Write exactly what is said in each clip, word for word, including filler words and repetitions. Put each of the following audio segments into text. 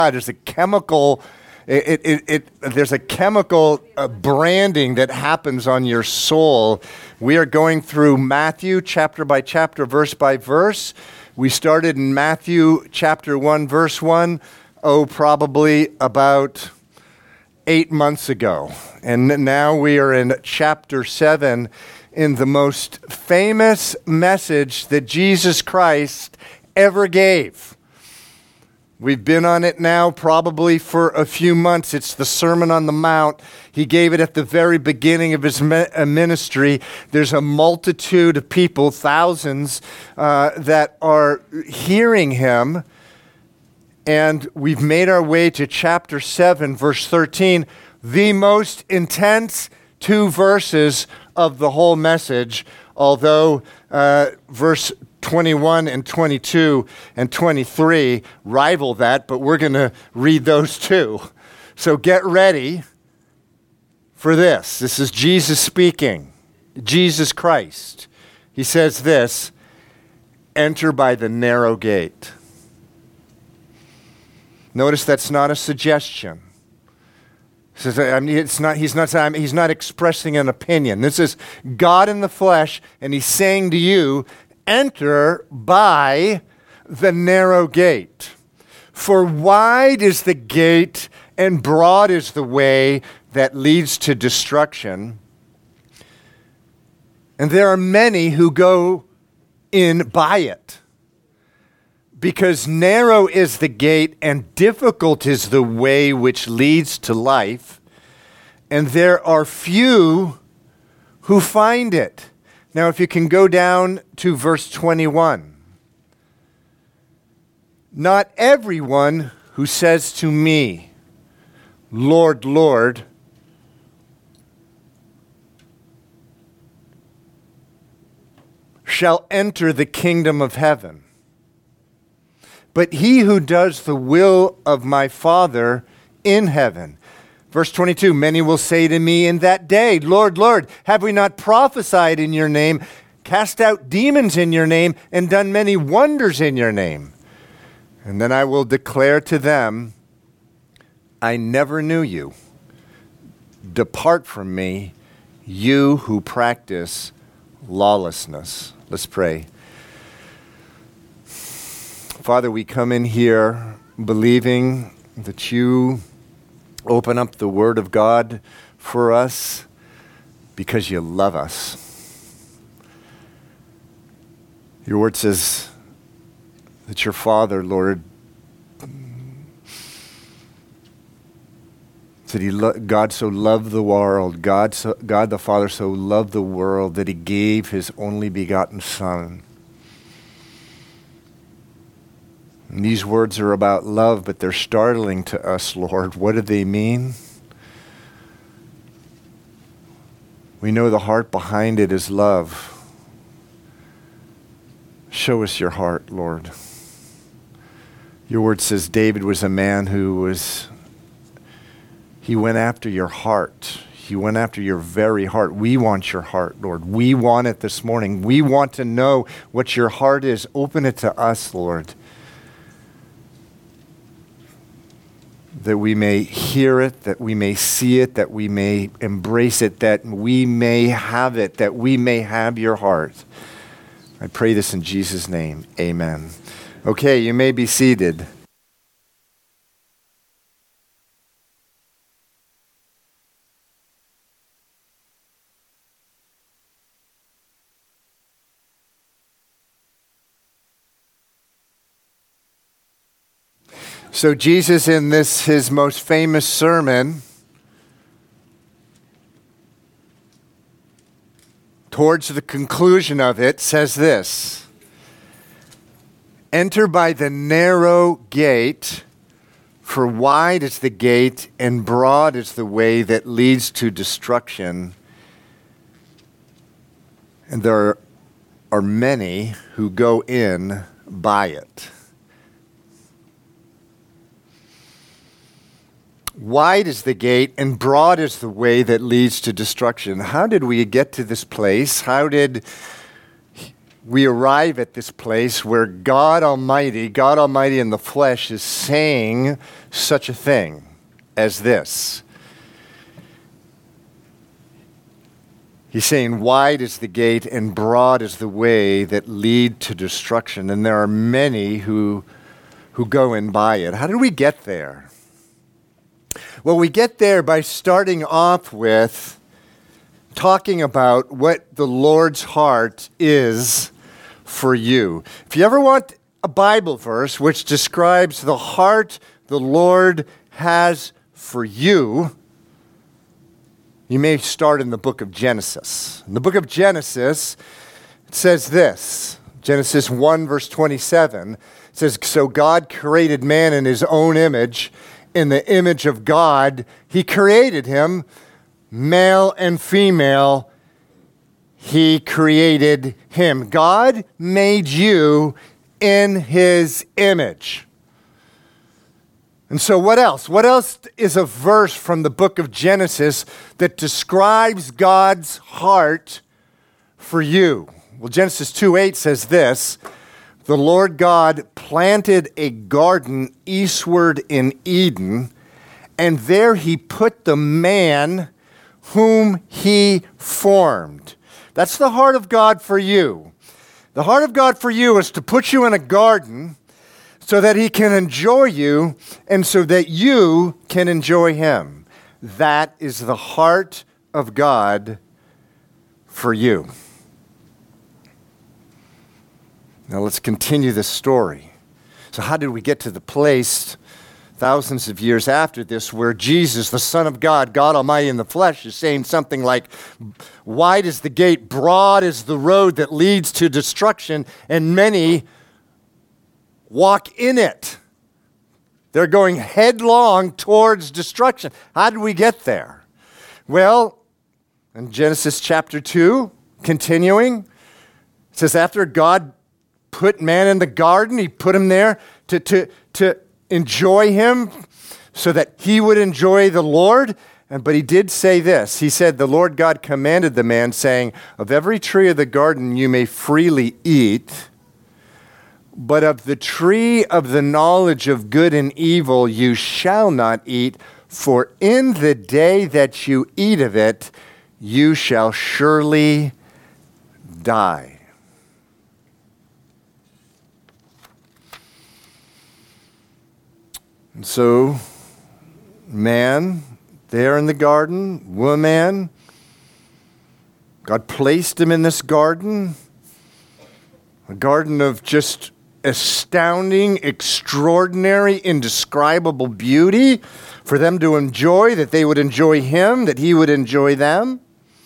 There's a chemical, it, it, it, there's a chemical uh, branding that happens on your soul. We are going through Matthew chapter by chapter, verse by verse. We started in Matthew chapter one, verse one, oh, probably about eight months ago. And now we are in chapter seven, in the most famous message that Jesus Christ ever gave. We've been on it now probably for a few months. It's the Sermon on the Mount. He gave it at the very beginning of his ministry. There's a multitude of people, thousands, uh, that are hearing him. And we've made our way to chapter seven, verse thirteen, the most intense two verses of the whole message, although uh, verse twenty-one and twenty-two and twenty-three rival that, but we're going to read those too. So get ready for this. This is Jesus speaking, Jesus Christ. He says this, enter by the narrow gate. Notice that's not a suggestion. He says, I mean, it's not, he's, not, he's not expressing an opinion. This is God in the flesh, and he's saying to you, enter by the narrow gate. For wide is the gate and broad is the way that leads to destruction. And there are many who go in by it. Because narrow is the gate and difficult is the way which leads to life. And there are few who find it. Now, if you can go down to verse twenty-one. Not everyone who says to me, Lord, Lord, shall enter the kingdom of heaven, but he who does the will of my Father in heaven. Verse twenty-two, many will say to me in that day, Lord, Lord, have we not prophesied in your name, cast out demons in your name, and done many wonders in your name? And then I will declare to them, I never knew you. Depart from me, you who practice lawlessness. Let's pray. Father, we come in here believing that you open up the Word of God for us because you love us. Your Word says that your Father, Lord, that he lo- God so loved the world, God, so, God the Father so loved the world that he gave his only begotten Son. And these words are about love, but they're startling to us, Lord. What do they mean? We know the heart behind it is love. Show us your heart, Lord. Your word says David was a man who was, he went after your heart. He went after your very heart. We want your heart, Lord. We want it this morning. We want to know what your heart is. Open it to us, Lord. That we may hear it, that we may see it, that we may embrace it, that we may have it, that we may have your heart. I pray this in Jesus' name. Amen. Okay, you may be seated. So Jesus, in this, his most famous sermon, towards the conclusion of it, says this, enter by the narrow gate, for wide is the gate and broad is the way that leads to destruction, and there are many who go in by it. Wide is the gate and broad is the way that leads to destruction. How did we get to this place? How did we arrive at this place where God Almighty, God Almighty in the flesh, is saying such a thing as this. He's saying, wide is the gate and broad is the way that lead to destruction, and there are many who, who go in by it. How did we get there? Well, we get there by starting off with talking about what the Lord's heart is for you. If you ever want a Bible verse which describes the heart the Lord has for you, you may start in the book of Genesis. In the book of Genesis, it says this, Genesis one, verse twenty-seven, it says, so God created man in his own image. In the image of God, he created him, male and female, he created him. God made you in his image. And so what else? What else is a verse from the book of Genesis that describes God's heart for you? Well, Genesis two eight says this, the Lord God planted a garden eastward in Eden, and there he put the man whom he formed. That's the heart of God for you. The heart of God for you is to put you in a garden so that he can enjoy you and so that you can enjoy him. That is the heart of God for you. Now let's continue this story. So how did we get to the place thousands of years after this where Jesus, the Son of God, God Almighty in the flesh, is saying something like, wide is the gate, broad is the road that leads to destruction, and many walk in it. They're going headlong towards destruction. How did we get there? Well, in Genesis chapter two, continuing, it says after God put man in the garden, he put him there to, to, to enjoy him so that he would enjoy the Lord. And, but he did say this. He said, the Lord God commanded the man, saying, of every tree of the garden you may freely eat, but of the tree of the knowledge of good and evil you shall not eat, for in the day that you eat of it, you shall surely die. And so, man, there in the garden, woman, God placed him in this garden, a garden of just astounding, extraordinary, indescribable beauty for them to enjoy, that they would enjoy him, that he would enjoy them.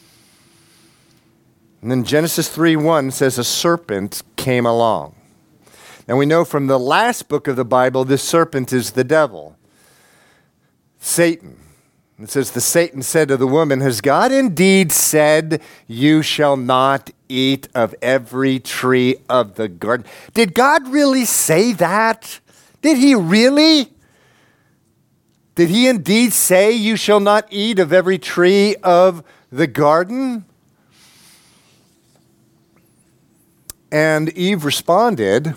And then Genesis three one says a serpent came along. Now we know from the last book of the Bible, this serpent is the devil, Satan. It says, the Satan said to the woman, has God indeed said, you shall not eat of every tree of the garden? Did God really say that? Did he really? Did he indeed say, you shall not eat of every tree of the garden? And Eve responded,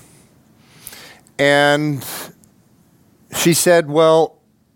and she said, well,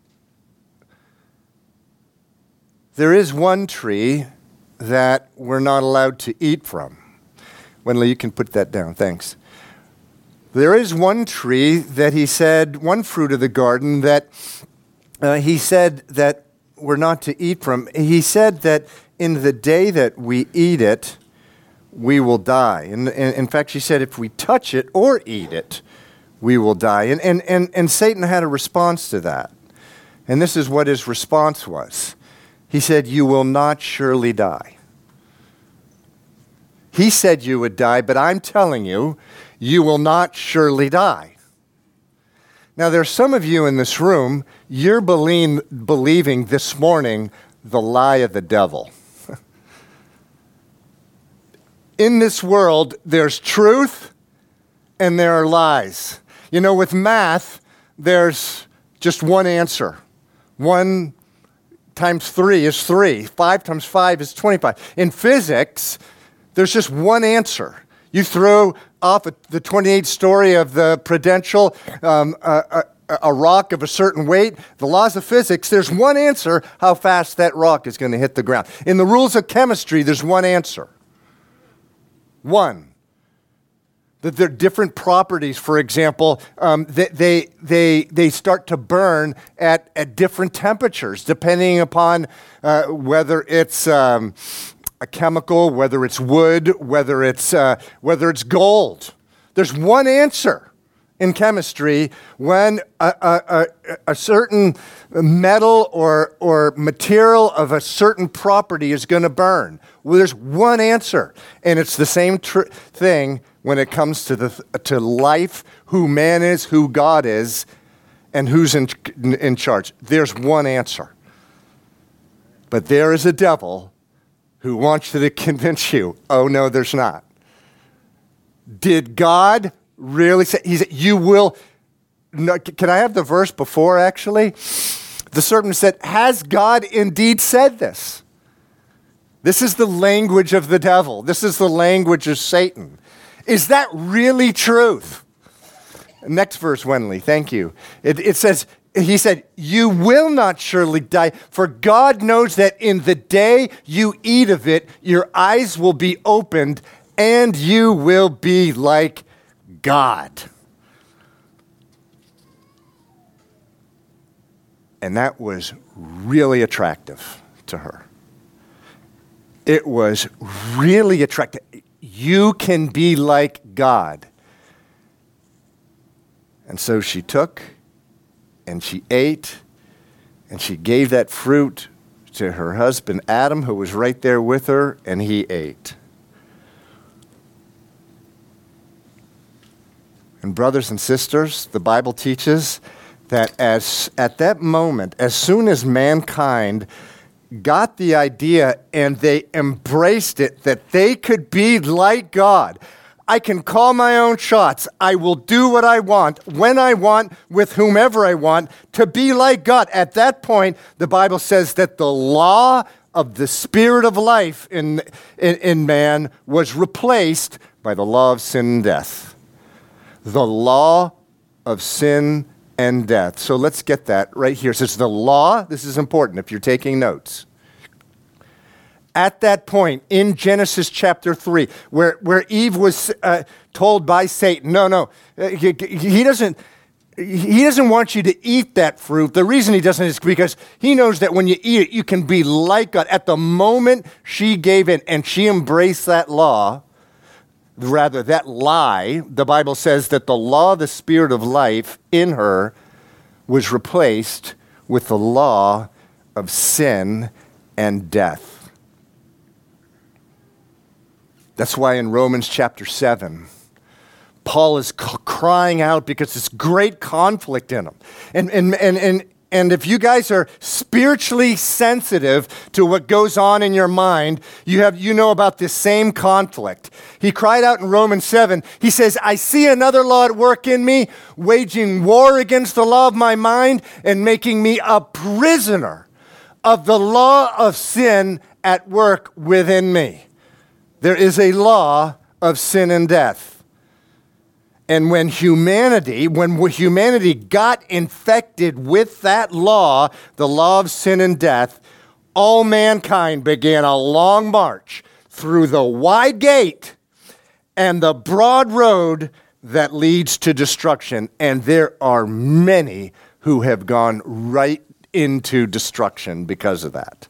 there is one tree that we're not allowed to eat from. Wendell, you can put that down, thanks. There is one tree that he said, one fruit of the garden that uh, he said that we're not to eat from. He said that in the day that we eat it, we will die. And, and in fact, she said if we touch it or eat it, we will die. And, and, and, and Satan had a response to that. And this is what his response was. He said, you will not surely die. He said you would die, but I'm telling you, you will not surely die. Now, there's some of you in this room, you're believing, believing this morning the lie of the devil. In this world, there's truth and there are lies. You know, with math, there's just one answer. One times three is three. Five times five is twenty-five. In physics, there's just one answer. You throw off the twenty-eighth story of the Prudential, um, a, a, a rock of a certain weight, the laws of physics, there's one answer how fast that rock is going to hit the ground. In the rules of chemistry, there's one answer. One. That there are different properties, for example, um, they, they, they, they start to burn at, at different temperatures, depending upon uh, whether it's um, a chemical, whether it's wood, whether it's, uh, whether it's gold. There's one answer in chemistry when a, a, a, a certain metal or, or material of a certain property is going to burn. Well, there's one answer, and it's the same tr- thing when it comes to the to life, who man is, who God is, and who's in, in charge. There's one answer. But there is a devil who wants to convince you, oh, no, there's not. Did God really say, he said, you will, no, can I have the verse before, actually? The serpent said, has God indeed said this? This is the language of the devil. This is the language of Satan. Is that really truth? Next verse, Wenley, thank you. It, it says, he said, you will not surely die, for God knows that in the day you eat of it, your eyes will be opened, and you will be like God. And that was really attractive to her. It was really attractive. You can be like God. And so she took and she ate and she gave that fruit to her husband Adam, who was right there with her, and he ate. And brothers and sisters, the Bible teaches that as at that moment, as soon as mankind got the idea and they embraced it, that they could be like God. I can call my own shots. I will do what I want, when I want, with whomever I want, to be like God. At that point, the Bible says that the law of the spirit of life in, in, in man was replaced by the law of sin and death. The law of sin and death. So let's get that right here. It says the law, this is important if you're taking notes. At that point in Genesis chapter three, where, where Eve was uh, told by Satan, no, no, uh, he, he doesn't he doesn't want you to eat that fruit. The reason he doesn't is because he knows that when you eat it, you can be like God. At the moment she gave in and she embraced that law, rather that lie, the Bible says that the law of the spirit of life in her was replaced with the law of sin and death. That's why in Romans chapter seven, Paul is c- crying out because there's great conflict in him. And, and, and, and, and if you guys are spiritually sensitive to what goes on in your mind, you have you know about this same conflict. He cried out in Romans seven, he says, I see another law at work in me, waging war against the law of my mind and making me a prisoner of the law of sin at work within me. There is a law of sin and death. And when humanity, when humanity got infected with that law, the law of sin and death, all mankind began a long march through the wide gate and the broad road that leads to destruction. And there are many who have gone right into destruction because of that.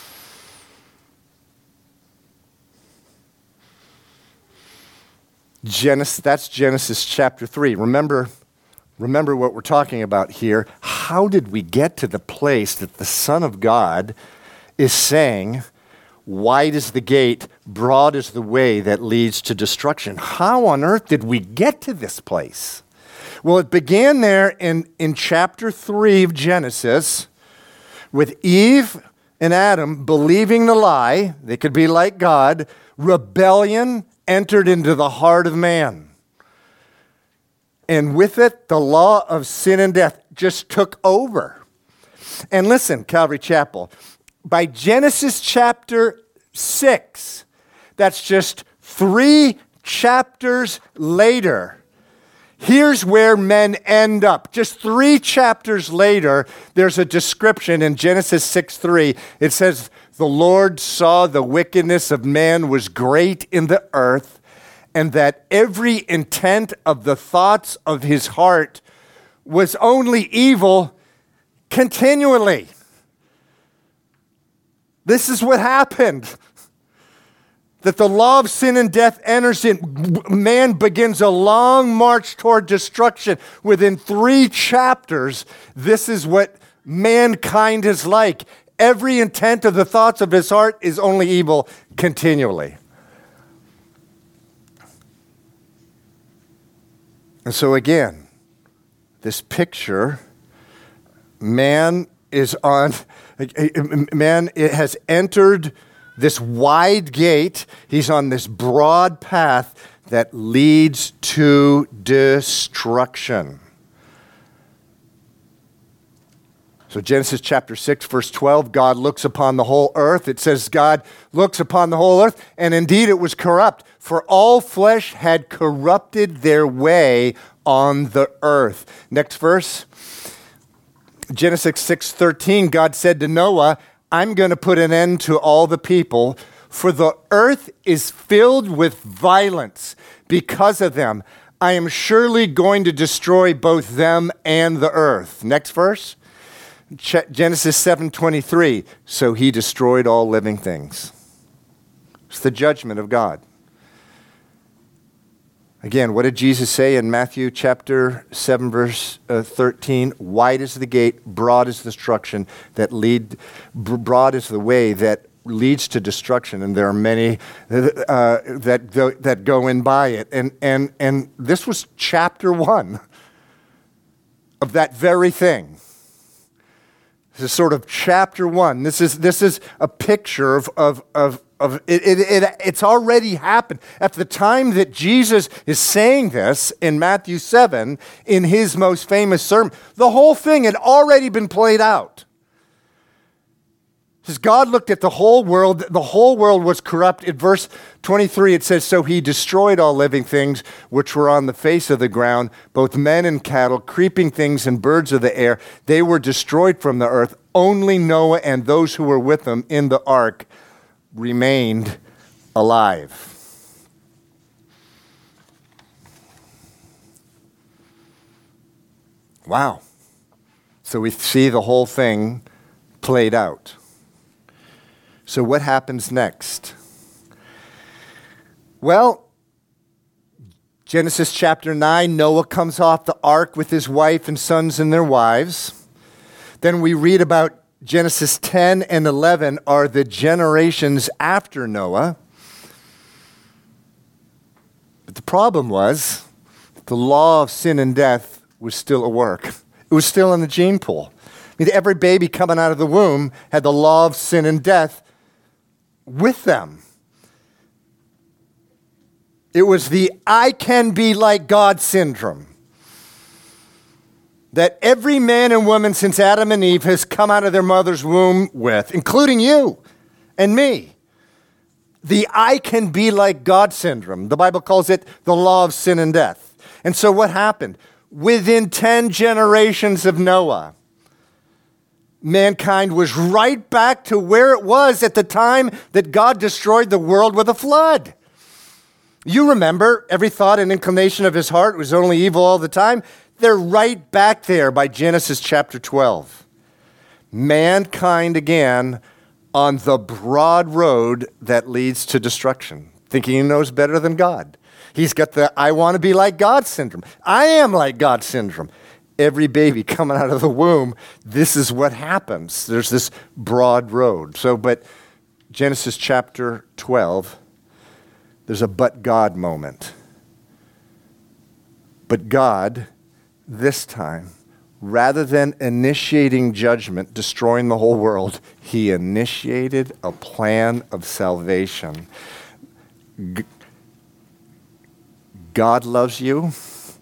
Genesis, that's Genesis chapter three. Remember, remember what we're talking about here. How did we get to the place that the Son of God is saying, wide is the gate, broad is the way that leads to destruction? How on earth did we get to this place? Well, it began there in, in chapter three of Genesis with Eve and Adam believing the lie, they could be like God, rebellion entered into the heart of man. And with it, the law of sin and death just took over. And listen, Calvary Chapel, by Genesis chapter six, that's just three chapters later, here's where men end up. Just three chapters later, there's a description in Genesis six three. It says, the Lord saw the wickedness of man was great in the earth, and that every intent of the thoughts of his heart was only evil continually. This is what happened. That the law of sin and death enters in. Man begins a long march toward destruction. Within three chapters, this is what mankind is like. Every intent of the thoughts of his heart is only evil continually. And so again, this picture, man is on, man it has entered this wide gate. He's on this broad path that leads to destruction. So Genesis chapter six, verse twelve, God looks upon the whole earth. It says God looks upon the whole earth, and indeed it was corrupt, for all flesh had corrupted their way on the earth. Next verse, Genesis six thirteen, God said to Noah, I'm going to put an end to all the people, for the earth is filled with violence because of them. I am surely going to destroy both them and the earth. Next verse, Genesis seven twenty-three, so he destroyed all living things. It's the judgment of God. Again, what did Jesus say in Matthew chapter seven, verse uh, thirteen? Wide is the gate, broad is the destruction that lead, broad is the way that leads to destruction, and there are many uh, that go, that go in by it. And and and this was chapter one of that very thing. This is sort of chapter one. This is this is a picture of of of. Of it, it, it, it's already happened. At the time that Jesus is saying this in Matthew seven, in his most famous sermon, the whole thing had already been played out. It says God looked at the whole world. The whole world was corrupt. In verse twenty-three, it says, so he destroyed all living things which were on the face of the ground, both men and cattle, creeping things and birds of the air. They were destroyed from the earth. Only Noah and those who were with him in the ark remained alive. Wow. So we see the whole thing played out. So what happens next? Well, Genesis chapter nine, Noah comes off the ark with his wife and sons and their wives. Then we read about Genesis ten and eleven are the generations after Noah. But the problem was the law of sin and death was still at work. It was still in the gene pool. I mean, every baby coming out of the womb had the law of sin and death with them. It was the I can be like God syndrome that every man and woman since Adam and Eve has come out of their mother's womb with, including you and me. The I can be like God syndrome. The Bible calls it the law of sin and death. And so what happened? Within ten generations of Noah, mankind was right back to where it was at the time that God destroyed the world with a flood. You remember, every thought and inclination of his heart was only evil all the time. They're right back there by Genesis chapter twelve. Mankind again on the broad road that leads to destruction, thinking he knows better than God. He's got the I want to be like God syndrome. I am like God syndrome. Every baby coming out of the womb, this is what happens. There's this broad road. So, but Genesis chapter twelve, there's a but God moment. But God, this time, rather than initiating judgment, destroying the whole world, he initiated a plan of salvation. G- God loves you.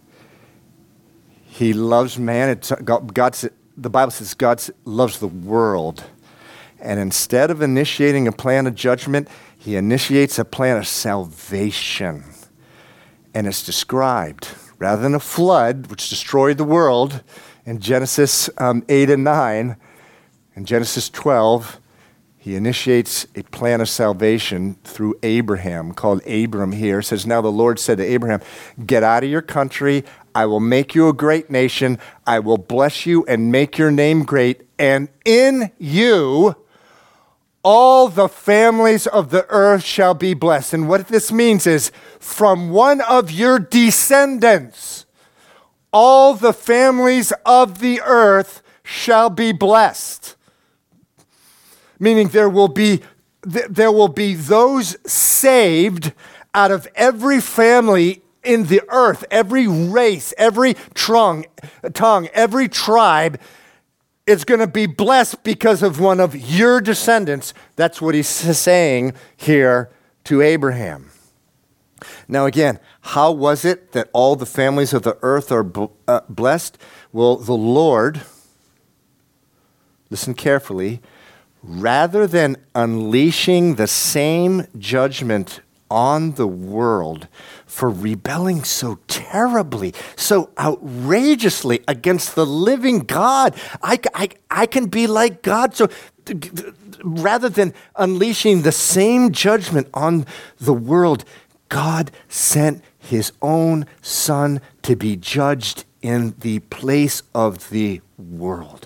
He loves man. It's, God, God, the Bible says God loves the world. And instead of initiating a plan of judgment, he initiates a plan of salvation. And it's described, rather than a flood, which destroyed the world, in Genesis um, eight and nine, in Genesis twelve, he initiates a plan of salvation through Abraham, called Abram here. It says, now the Lord said to Abraham, get out of your country. I will make you a great nation. I will bless you and make your name great. And in you, all the families of the earth shall be blessed. And what this means is, from one of your descendants, all the families of the earth shall be blessed. Meaning there will be there will be those saved out of every family in the earth, every race, every tongue, tongue, every tribe is going to be blessed because of one of your descendants. That's what he's saying here to Abraham. Now again, how was it that all the families of the earth are b- uh, blessed? Well, the Lord, listen carefully, rather than unleashing the same judgment on the world for rebelling so terribly, so outrageously against the living God, I, I, I can be like God. So rather than unleashing the same judgment on the world, God sent his own son to be judged in the place of the world.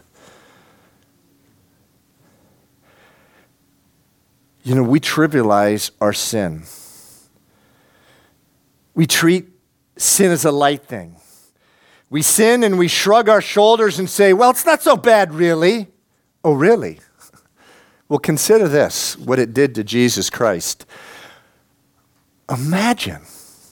You know, we trivialize our sin. We treat sin as a light thing. We sin and we shrug our shoulders and say, well, it's not so bad, really. Oh, really? Well, consider this, what it did to Jesus Christ. Imagine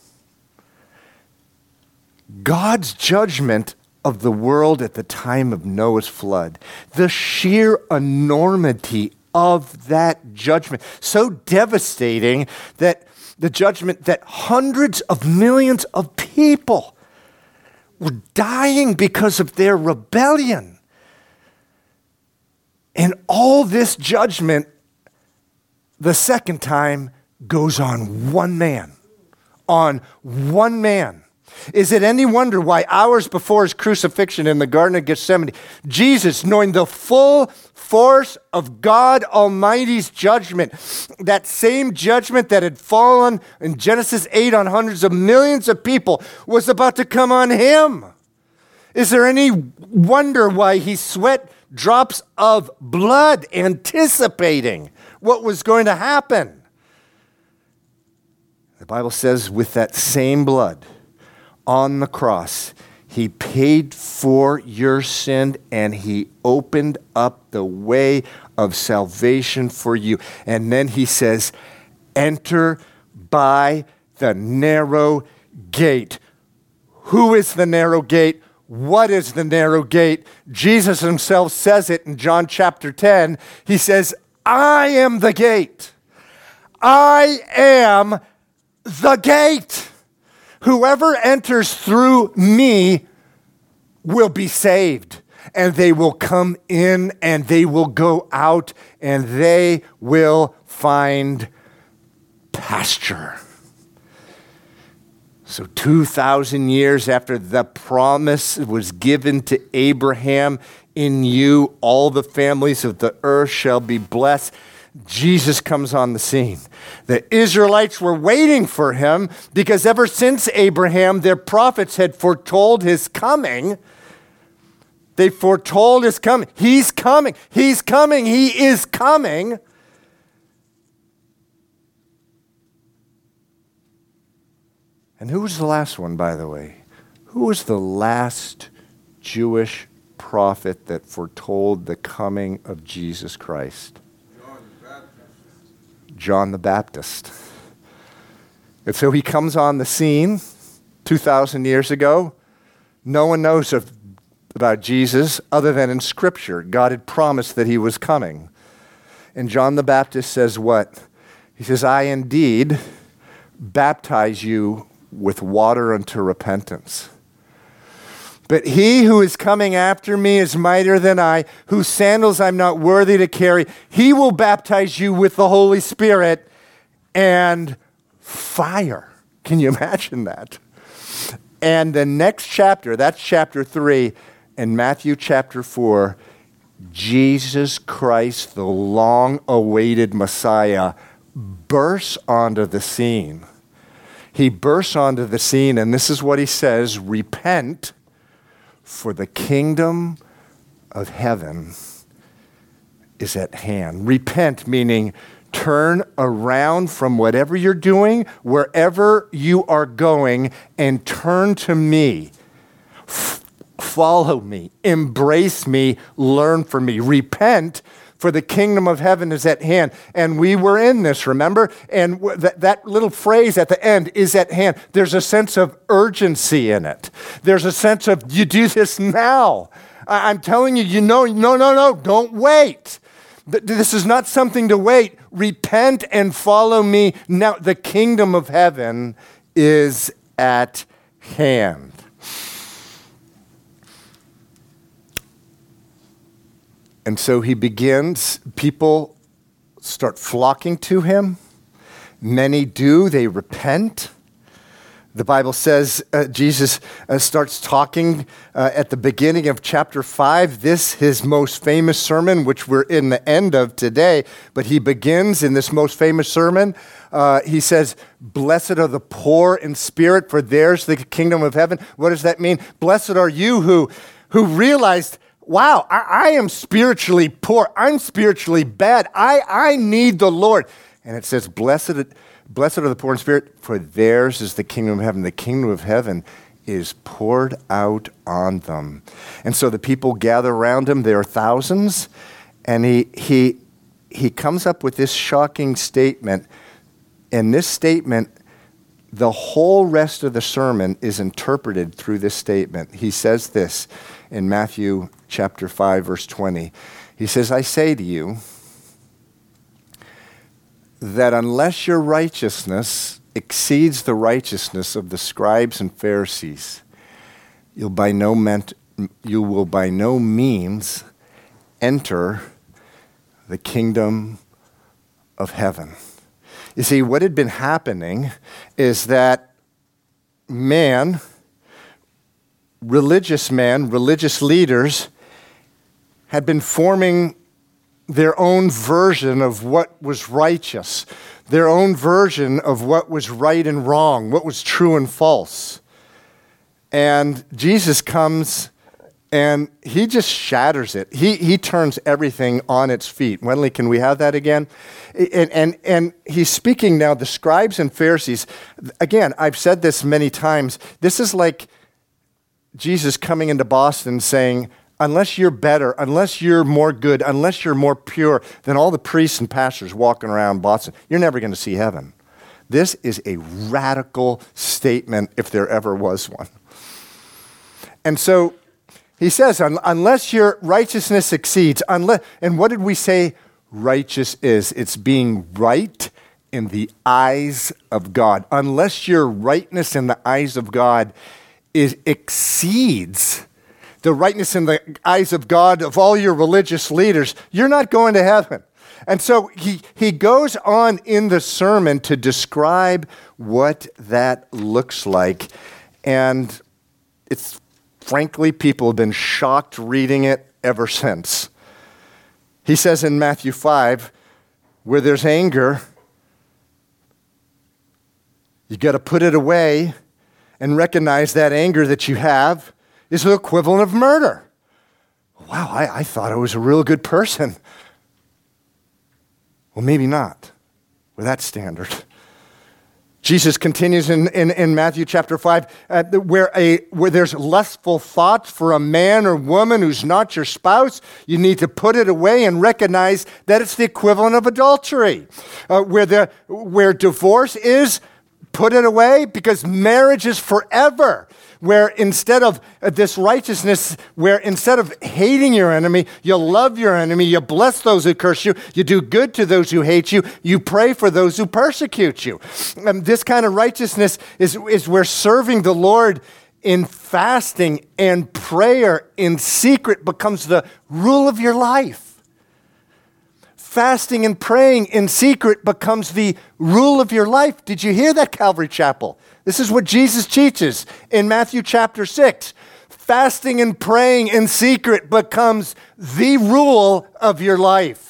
God's judgment of the world at the time of Noah's flood. The sheer enormity of that judgment. So devastating that the judgment that hundreds of millions of people were dying because of their rebellion. And all this judgment, the second time, goes on one man. On one man. Is it any wonder why hours before his crucifixion in the Garden of Gethsemane, Jesus, knowing the full force of God Almighty's judgment, that same judgment that had fallen in Genesis eight on hundreds of millions of people, was about to come on him? Is there any wonder why he sweat drops of blood anticipating what was going to happen? The Bible says with that same blood, on the cross, he paid for your sin and he opened up the way of salvation for you. And then he says, enter by the narrow gate. Who is the narrow gate? What is the narrow gate? Jesus himself says it in John chapter ten. He says, I am the gate. I am the gate. Whoever enters through me will be saved, and they will come in and they will go out and they will find pasture. So two thousand years after the promise was given to Abraham, in you all the families of the earth shall be blessed, Jesus comes on the scene. The Israelites were waiting for him because ever since Abraham, their prophets had foretold his coming. They foretold his coming. He's coming. He's coming. He is coming. And who was the last one, by the way? Who was the last Jewish prophet that foretold the coming of Jesus Christ? John the Baptist. And so he comes on the scene two thousand years ago. No one knows of, about Jesus other than in Scripture. God had promised that he was coming. And John the Baptist says what? He says, I indeed baptize you with water unto repentance. But he who is coming after me is mightier than I, whose sandals I'm not worthy to carry. He will baptize you with the Holy Spirit and fire. Can you imagine that? And the next chapter, that's chapter three, and Matthew chapter four, Jesus Christ, the long-awaited Messiah, bursts onto the scene. He bursts onto the scene, and this is what he says: repent, for the kingdom of heaven is at hand. Repent, meaning turn around from whatever you're doing, wherever you are going, and turn to me. F- follow me, embrace me, learn from me. Repent, for the kingdom of heaven is at hand. And we were in this, remember? And w- that, that little phrase at the end, is at hand. There's a sense of urgency in it. There's a sense of, you do this now. I- I'm telling you, you know, no, no, no, don't wait. Th- this is not something to wait. Repent and follow me now. The kingdom of heaven is at hand. And so he begins, people start flocking to him. Many do, they repent. The Bible says uh, Jesus uh, starts talking uh, at the beginning of chapter five, this his most famous sermon, which we're in the end of today. But he begins in this most famous sermon. Uh, he says, blessed are the poor in spirit, for theirs the kingdom of heaven. What does that mean? Blessed are you who, who realized, wow, I, I am spiritually poor. I'm spiritually bad. I, I need the Lord. And it says, blessed, blessed are the poor in spirit, for theirs is the kingdom of heaven. The kingdom of heaven is poured out on them. And so the people gather around him. There are thousands. And he, he, he comes up with this shocking statement. And this statement, the whole rest of the sermon is interpreted through this statement. He says this in Matthew chapter five, verse twenty. He says, I say to you that unless your righteousness exceeds the righteousness of the scribes and Pharisees, you'll by no meant, you will by no means enter the kingdom of heaven. You see, what had been happening is that man, religious man, religious leaders, had been forming their own version of what was righteous, their own version of what was right and wrong, what was true and false. And Jesus comes and he just shatters it. He he turns everything on its feet. Wendley, can we have that again? And, and, and he's speaking now, the scribes and Pharisees. Again, I've said this many times. This is like Jesus coming into Boston saying, unless you're better, unless you're more good, unless you're more pure than all the priests and pastors walking around Boston, you're never going to see heaven. This is a radical statement if there ever was one. And so he says, unless your righteousness exceeds, unless, and what did we say righteous is? It's being right in the eyes of God. Unless your rightness in the eyes of God is exceeds the rightness in the eyes of God of all your religious leaders, you're not going to heaven. And so he, he goes on in the sermon to describe what that looks like. And it's frankly, people have been shocked reading it ever since. He says in Matthew five, where there's anger, you got to put it away and recognize that anger that you have is the equivalent of murder. Wow, I, I thought I was a real good person. Well, maybe not with that standard. Jesus continues in, in, in Matthew chapter five, uh, where, a, where there's lustful thoughts for a man or woman who's not your spouse, you need to put it away and recognize that it's the equivalent of adultery. Uh, where, the, where divorce is, put it away because marriage is forever. Where instead of uh, this righteousness, where instead of hating your enemy, you love your enemy, you bless those who curse you, you do good to those who hate you, you pray for those who persecute you. Um, this kind of righteousness is, is where serving the Lord in fasting and prayer in secret becomes the rule of your life. fasting and praying in secret becomes the rule of your life. Did you hear that, Calvary Chapel? This is what Jesus teaches in Matthew chapter six. Fasting and praying in secret becomes the rule of your life.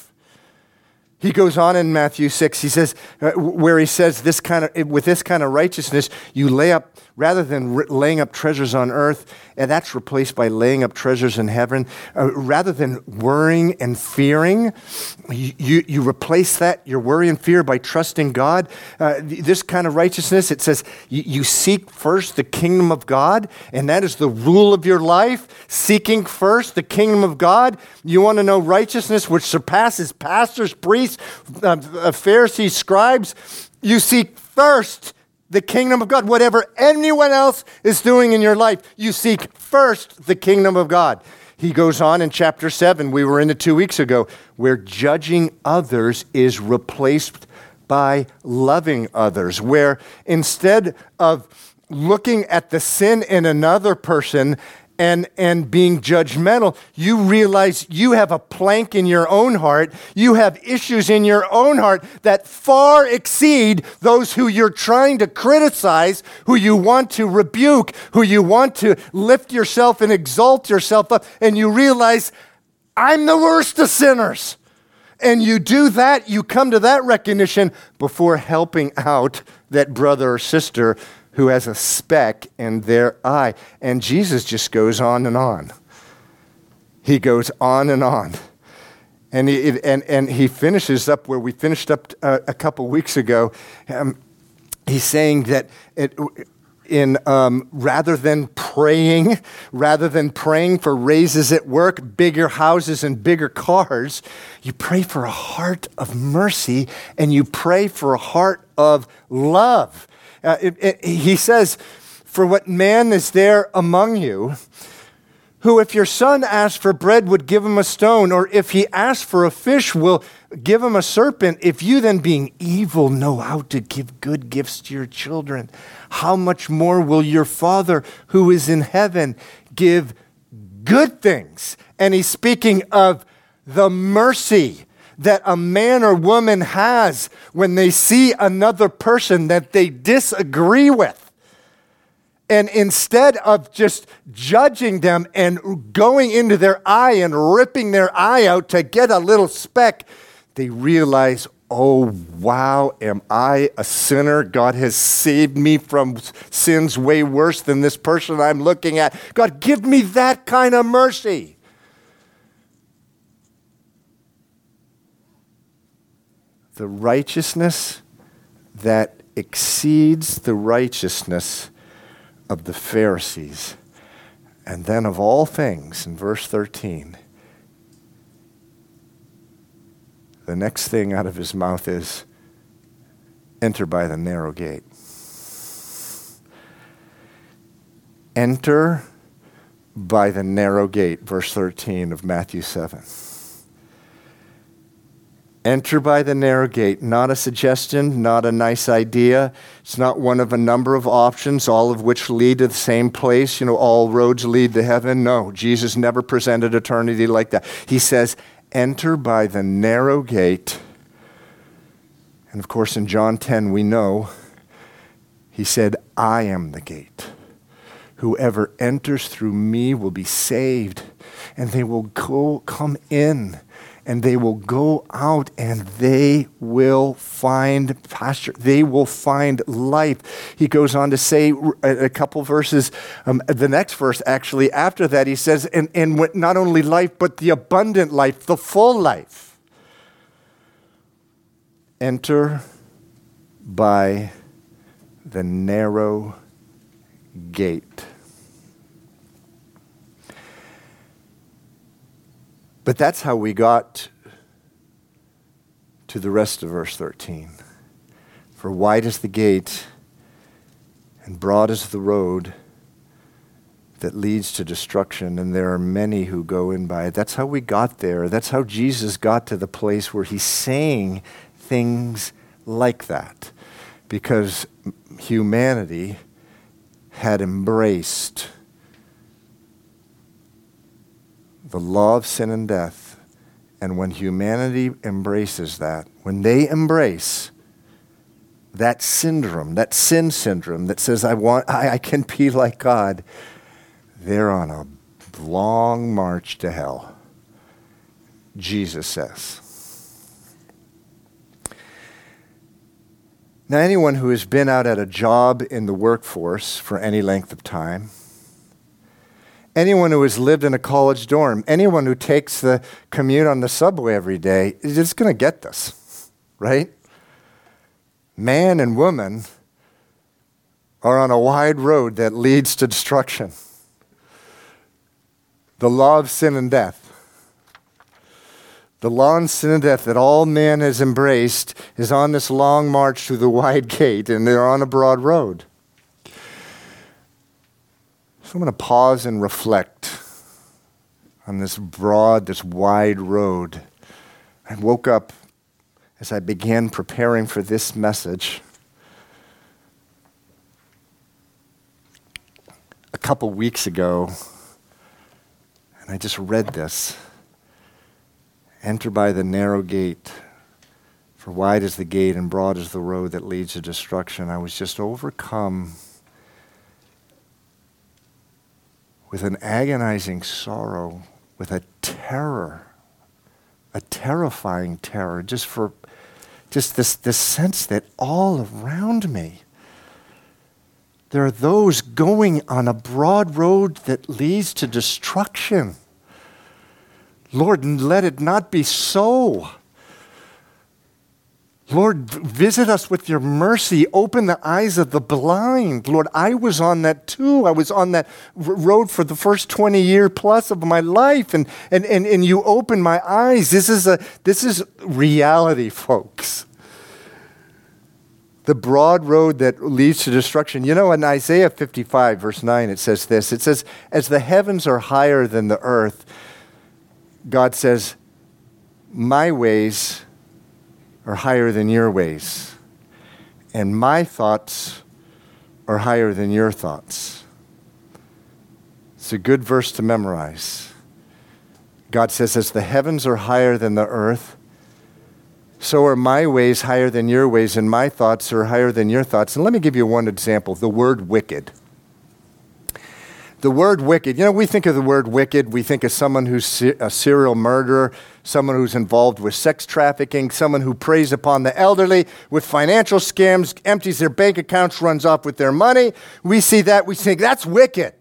He goes on in Matthew six, he says, uh, where he says, this kind of, with this kind of righteousness, you lay up, rather than re- laying up treasures on earth, and that's replaced by laying up treasures in heaven. Uh, rather than worrying and fearing, you, you, you replace that, your worry and fear, by trusting God. Uh, this kind of righteousness, it says, you, you seek first the kingdom of God, and that is the rule of your life. Seeking first the kingdom of God. You want to know righteousness which surpasses pastors, priests, uh, Pharisees, scribes. You seek first the kingdom of God. Whatever anyone else is doing in your life, you seek first the kingdom of God. He goes on in chapter seven, we were in it two weeks ago, where judging others is replaced by loving others, where instead of looking at the sin in another person and, and being judgmental, you realize you have a plank in your own heart, you have issues in your own heart that far exceed those who you're trying to criticize, who you want to rebuke, who you want to lift yourself and exalt yourself up, and you realize, I'm the worst of sinners. And you do that, you come to that recognition before helping out that brother or sister who has a speck in their eye. And Jesus just goes on and on. He goes on and on. And he, and, and he finishes up where we finished up uh, a couple weeks ago. Um, he's saying that it, in um, rather than praying, rather than praying for raises at work, bigger houses and bigger cars, you pray for a heart of mercy, and you pray for a heart of love. Uh, it, it, he says, for what man is there among you, who if your son asked for bread would give him a stone, or if he asked for a fish will give him a serpent? If you then being evil know how to give good gifts to your children, how much more will your Father who is in heaven give good things? And he's speaking of the mercy that a man or woman has when they see another person that they disagree with. And instead of just judging them and going into their eye and ripping their eye out to get a little speck, they realize, oh, wow, am I a sinner? God has saved me from sins way worse than this person I'm looking at. God, give me that kind of mercy. The righteousness that exceeds the righteousness of the Pharisees. And then of all things, in verse thirteen, the next thing out of his mouth is, enter by the narrow gate. Enter by the narrow gate, verse thirteen of Matthew seven. Enter by the narrow gate, not a suggestion, not a nice idea. It's not one of a number of options, all of which lead to the same place. You know, all roads lead to heaven. No, Jesus never presented eternity like that. He says, enter by the narrow gate. And of course, in John ten, we know, he said, I am the gate. Whoever enters through me will be saved, and they will go, come in. And they will go out and they will find pasture. They will find life. He goes on to say a, a couple verses, um, the next verse actually after that, he says, and, and not only life, but the abundant life, the full life. Enter by the narrow gate. But that's how we got to the rest of verse thirteen. For wide is the gate and broad is the road that leads to destruction, and there are many who go in by it. That's how we got there. That's how Jesus got to the place where he's saying things like that. Because humanity had embraced the law of sin and death And when humanity embraces that, when they embrace that syndrome, that sin syndrome that says, I want, I, I can be like God, they're on a long march to hell, Jesus says. Now, anyone who has been out at a job in the workforce for any length of time, anyone who has lived in a college dorm, anyone who takes the commute on the subway every day is just going to get this, right? Man and woman are on a wide road that leads to destruction. The law of sin and death. The law of sin and death that all man has embraced is on this long march through the wide gate, and they're on a broad road. So I'm going to pause and reflect on this broad, this wide road. I woke up as I began preparing for this message a couple weeks ago, and I just read this. Enter by the narrow gate, for wide is the gate and broad is the road that leads to destruction. I was just overcome with an agonizing sorrow, with a terror, a terrifying terror, just for just this, this sense that all around me, there are those going on a broad road that leads to destruction. Lord, let it not be so. Lord, visit us with your mercy. Open the eyes of the blind. Lord, I was on that too. I was on that r- road for the first twenty year plus of my life, and, and, and, and you opened my eyes. This is, a, this is reality, folks. The broad road that leads to destruction. You know, in Isaiah fifty-five, verse nine, it says this. It says, as the heavens are higher than the earth, God says, my ways are higher than your ways, and my thoughts are higher than your thoughts. It's a good verse to memorize. God says, as the heavens are higher than the earth, so are my ways higher than your ways, and my thoughts are higher than your thoughts. And let me give you one example, the word wicked. The word wicked, you know, we think of the word wicked, we think of someone who's a serial murderer, someone who's involved with sex trafficking, someone who preys upon the elderly with financial scams, empties their bank accounts, runs off with their money. We see that, we think, that's wicked.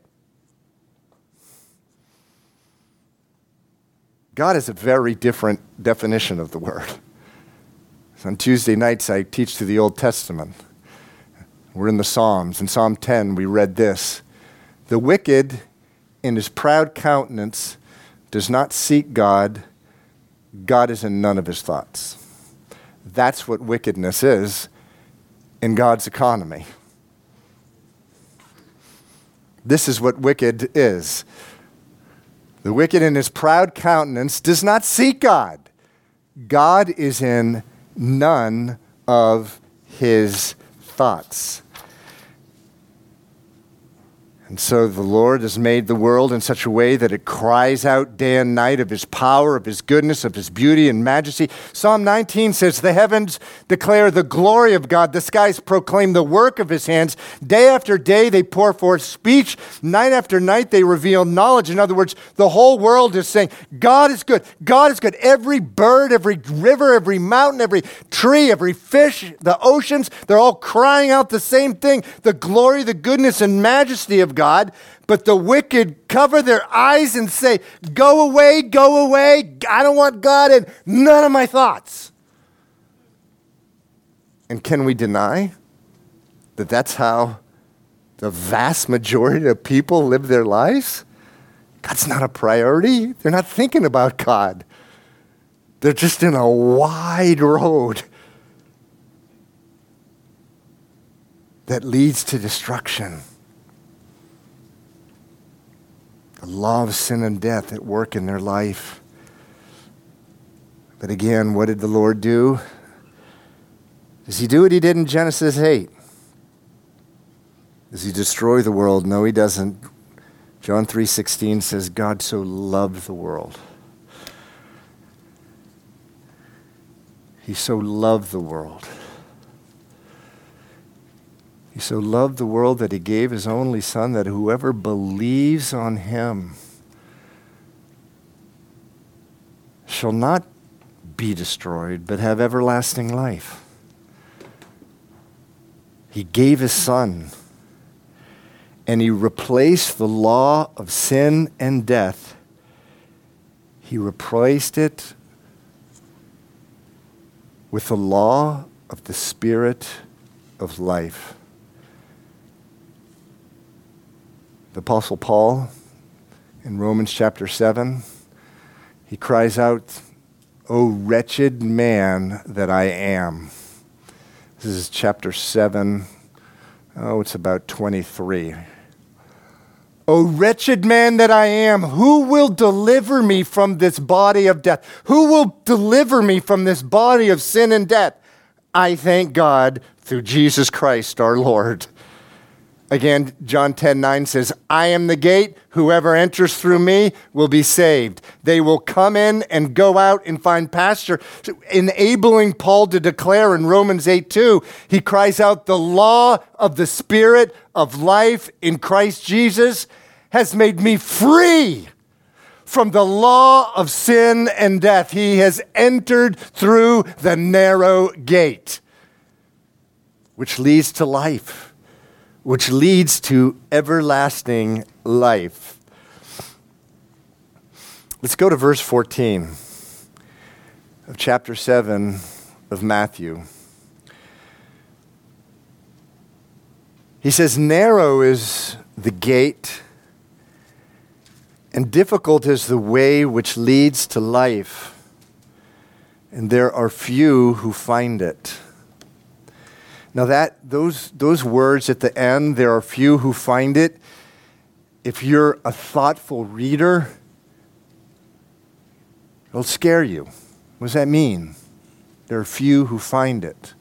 God has a very different definition of the word. So on Tuesday nights, I teach through the Old Testament. We're in the Psalms. In Psalm ten, we read this. The wicked, in his proud countenance, does not seek God. God is in none of his thoughts. That's what wickedness is in God's economy. This is what wicked is. The wicked in his proud countenance does not seek God. God is in none of his thoughts. And so the Lord has made the world in such a way that it cries out day and night of his power, of his goodness, of his beauty and majesty. Psalm nineteen says, the heavens declare the glory of God. The skies proclaim the work of his hands. Day after day they pour forth speech. Night after night they reveal knowledge. In other words, the whole world is saying, God is good. God is good. Every bird, every river, every mountain, every tree, every fish, the oceans, they're all crying out the same thing. The glory, the goodness, and majesty of God. God, but the wicked cover their eyes and say, go away, go away. I don't want God in none of my thoughts. And can we deny that that's how the vast majority of people live their lives? God's not a priority. They're not thinking about God. They're just in a wide road that leads to destruction. The law of sin and death at work in their life. But again, what did the Lord do? Does he do what he did in Genesis eight? Does he destroy the world? No, he doesn't. John three sixteen says, God so loved the world He so loved the world. He so loved the world that he gave his only Son, that whoever believes on him shall not be destroyed, but have everlasting life. He gave his Son, and he replaced the law of sin and death. He replaced it with the law of the Spirit of life. The Apostle Paul, in Romans chapter seven, he cries out, "O wretched man that I am." This is chapter seven. Oh, it's about twenty-three. "O wretched man that I am, who will deliver me from this body of death? Who will deliver me from this body of sin and death? I thank God through Jesus Christ our Lord." Again, John ten nine says, "I am the gate. Whoever enters through me will be saved. They will come in and go out and find pasture." Enabling Paul to declare in Romans eight two, he cries out, "The law of the Spirit of life in Christ Jesus has made me free from the law of sin and death." He has entered through the narrow gate, which leads to life, which leads to everlasting life. Let's go to verse fourteen of chapter seven of Matthew. He says, "Narrow is the gate, and difficult is the way which leads to life, and there are few who find it." Now that those those words at the end, "there are few who find it," if you're a thoughtful reader, it'll scare you. What does that mean? There are few who find it.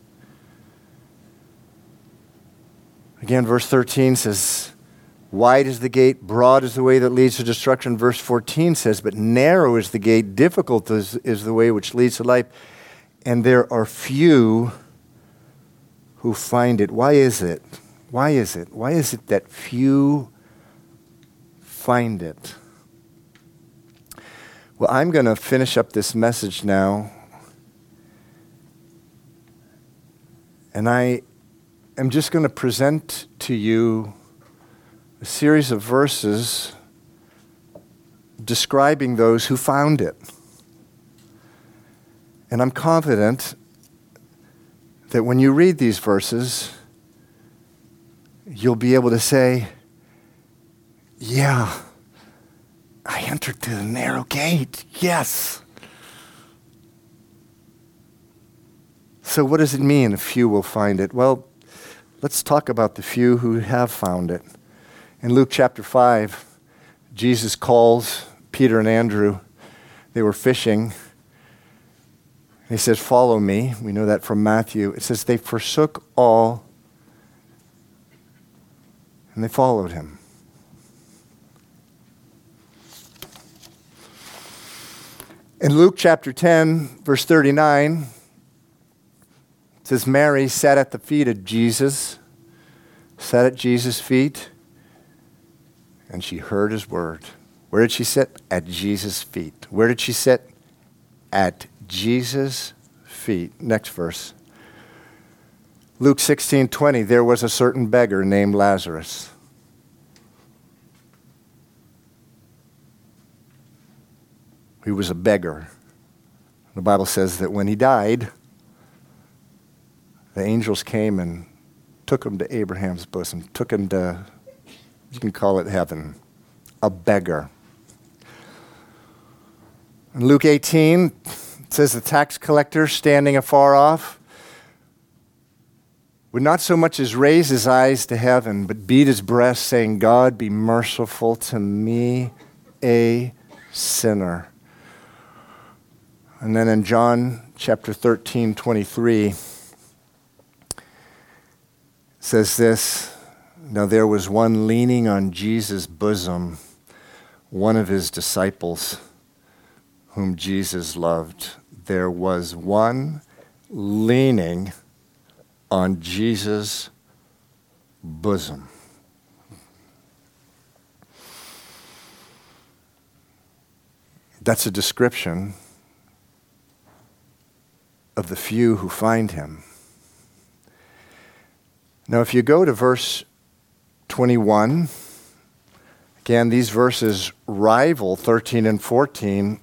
Again, verse thirteen says, "Wide is the gate, broad is the way that leads to destruction." Verse fourteen says, "But narrow is the gate, difficult is, is the way which leads to life, and there are few who find it." Why is it? Why is it? Why is it that few find it? Well, I'm going to finish up this message now, and I am just going to present to you a series of verses describing those who found it. And I'm confident that when you read these verses, you'll be able to say, "Yeah, I entered through the narrow gate. Yes." So what does it mean, "a few will find it"? Well, let's talk about the few who have found it. In Luke chapter five, Jesus calls Peter and Andrew. They were fishing. He says, "Follow me." We know that from Matthew. It says they forsook all and they followed him. In Luke chapter ten, verse thirty-nine, it says Mary sat at the feet of Jesus, sat at Jesus' feet, and she heard his word. Where did she sit? At Jesus' feet. Where did she sit? At Jesus' feet. Next verse. Luke sixteen twenty, there was a certain beggar named Lazarus. He was a beggar. The Bible says that when he died, the angels came and took him to Abraham's bosom, took him to, you can call it heaven, a beggar. In Luke eighteen, it says the tax collector standing afar off would not so much as raise his eyes to heaven, but beat his breast, saying, "God, be merciful to me, a sinner." And then in John chapter thirteen, twenty-three, it says this, now there was one leaning on Jesus' bosom, one of his disciples, whom Jesus loved. There was one leaning on Jesus' bosom. That's a description of the few who find him. Now, if you go to verse twenty-one, again, these verses rival thirteen and fourteen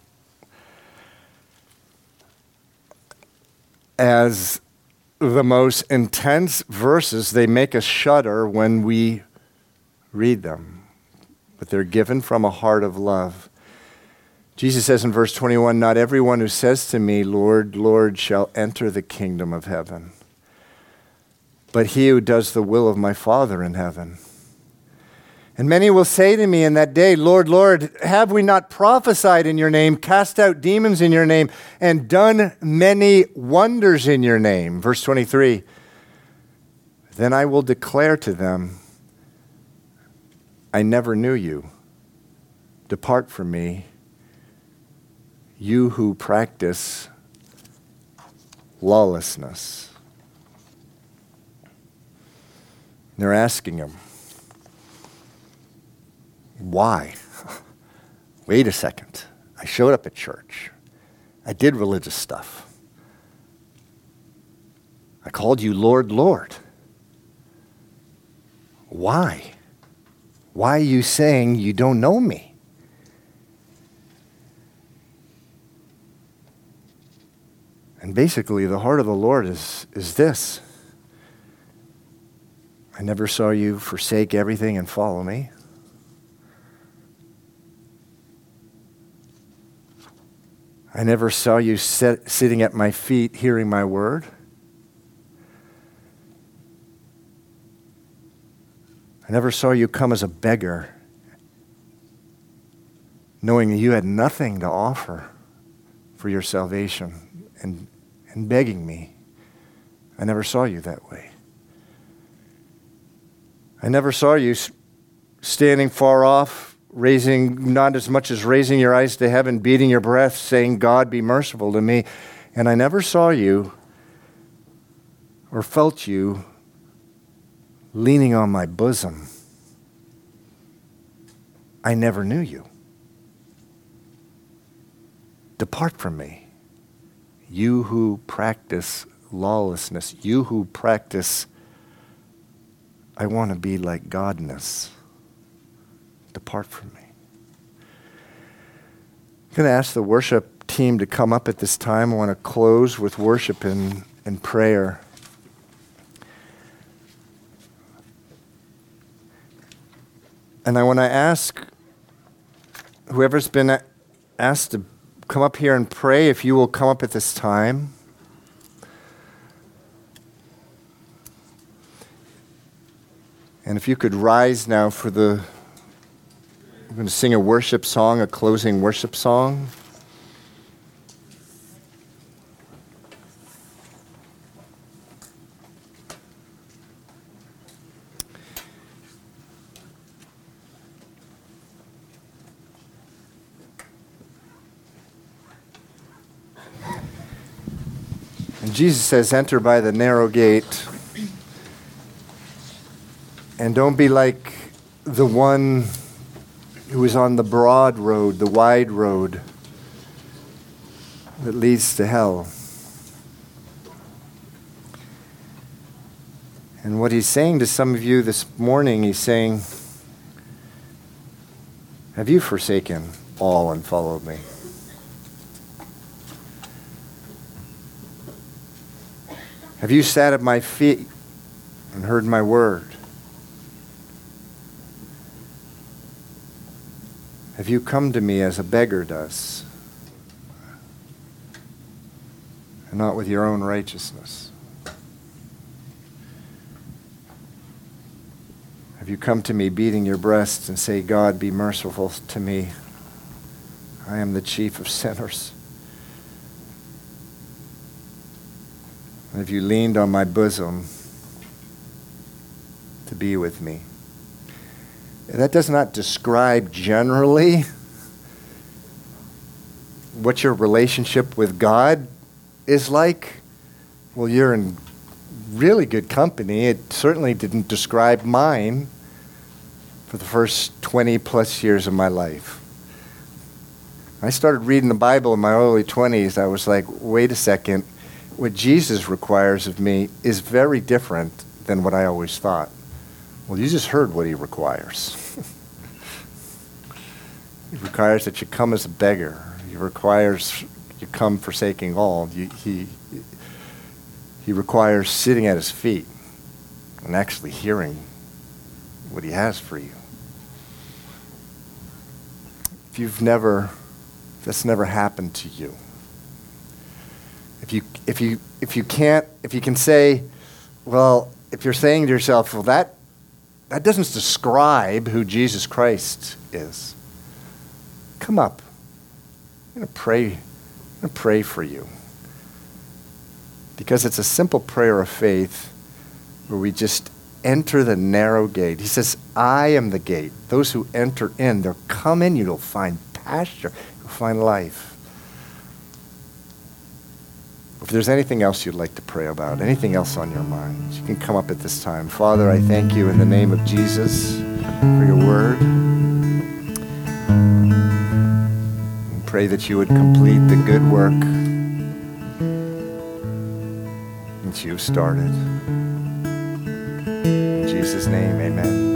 as the most intense verses. They make us shudder when we read them, but they're given from a heart of love. Jesus says in verse twenty-one, "Not everyone who says to me, 'Lord, Lord,' shall enter the kingdom of heaven, but he who does the will of my Father in heaven. And many will say to me in that day, 'Lord, Lord, have we not prophesied in your name, cast out demons in your name, and done many wonders in your name?'" Verse twenty-three, "Then I will declare to them, 'I never knew you. Depart from me, you who practice lawlessness.'" They're asking him, why? Wait a second. I showed up at church. I did religious stuff. I called you Lord, Lord. Why? Why are you saying you don't know me? And basically, the heart of the Lord is, is this: I never saw you forsake everything and follow me. I never saw you sit, sitting at my feet hearing my word. I never saw you come as a beggar, knowing that you had nothing to offer for your salvation and, and begging me. I never saw you that way. I never saw you standing far off, raising, not as much as raising your eyes to heaven, beating your breath, saying, "God, be merciful to me." And I never saw you or felt you leaning on my bosom. I never knew you. Depart from me, you who practice lawlessness, you who practice, I want to be like Godness. Depart from me. I'm going to ask the worship team to come up at this time. I want to close with worship and, and prayer. And I want to ask whoever's been asked to come up here and pray, if you will come up at this time. And if you could rise now for the, we're going to sing a worship song, a closing worship song. And Jesus says, enter by the narrow gate. And don't be like the one who is on the broad road, the wide road that leads to hell. And what he's saying to some of you this morning, he's saying, have you forsaken all and followed me? Have you sat at my feet and heard my word? Have you come to me as a beggar does, and not with your own righteousness? Have you come to me beating your breasts and say, God, be merciful to me? I am the chief of sinners. And have you leaned on my bosom to be with me? That does not describe generally what your relationship with God is like, Well, you're in really good company. It certainly didn't describe mine for the first twenty plus years of my life. I started reading the Bible in my early twenties. I was like, wait a second. What Jesus requires of me is very different than what I always thought. Well, you just heard what he requires. He requires that you come as a beggar. He requires you come forsaking all. You, he, he requires sitting at his feet and actually hearing what he has for you. If you've never, if that's never happened to you, if you, if you, if you can't, if you can say, well, if you're saying to yourself, well, that, that doesn't describe who Jesus Christ is, come up. I'm going to pray. I'm going to pray for you. Because it's a simple prayer of faith where we just enter the narrow gate. He says, I am the gate. Those who enter in, they'll come in, you'll find pasture, you'll find life. If there's anything else you'd like to pray about, anything else on your mind, you can come up at this time. Father, I thank you in the name of Jesus for your word. And pray that you would complete the good work that you've started. In Jesus' name, amen.